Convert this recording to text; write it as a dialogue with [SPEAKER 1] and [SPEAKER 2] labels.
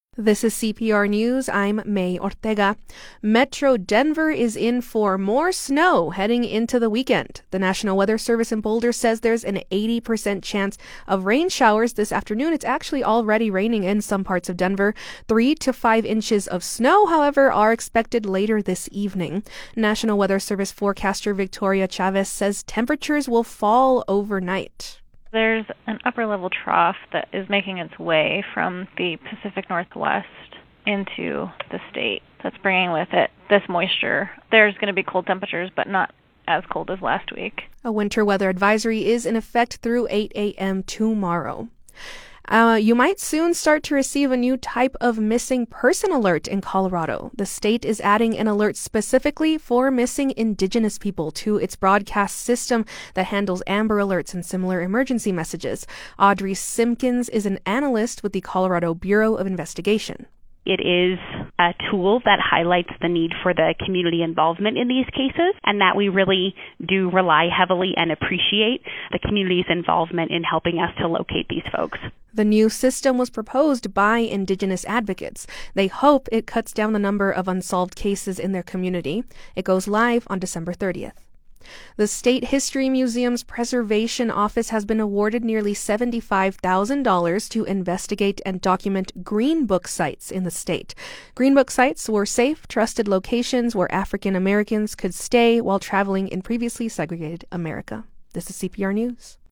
[SPEAKER 1] This is CPR News. I'm May Ortega. Metro Denver is in for more snow heading into the weekend. The National Weather Service in Boulder says there's an 80% chance of rain showers this afternoon. It's actually already raining in some parts of Denver. 3 to 5 inches of snow, however, are expected later this evening. National Weather Service forecaster Victoria Chavez says temperatures will fall overnight.
[SPEAKER 2] There's an upper-level trough that is making its way from the Pacific Northwest into the state. That's bringing with it this moisture. There's going to be cold temperatures, but not as cold as last week.
[SPEAKER 1] A winter weather advisory is in effect through 8 a.m. tomorrow. You might soon start to receive a new type of missing person alert in Colorado. The state is adding an alert specifically for missing Indigenous people to its broadcast system that handles Amber Alerts and similar emergency messages. Audrey Simpkins is an analyst with the Colorado Bureau of Investigation.
[SPEAKER 3] It is a tool that highlights the need for the community involvement in these cases, and that we really do rely heavily and appreciate the community's involvement in helping us to locate these folks.
[SPEAKER 1] The new system was proposed by Indigenous advocates. They hope it cuts down the number of unsolved cases in their community. It goes live on December 30th. The State History Museum's Preservation Office has been awarded nearly $75,000 to investigate and document Green Book sites in the state. Green Book sites were safe, trusted locations where African Americans could stay while traveling in previously segregated America. This is CPR News.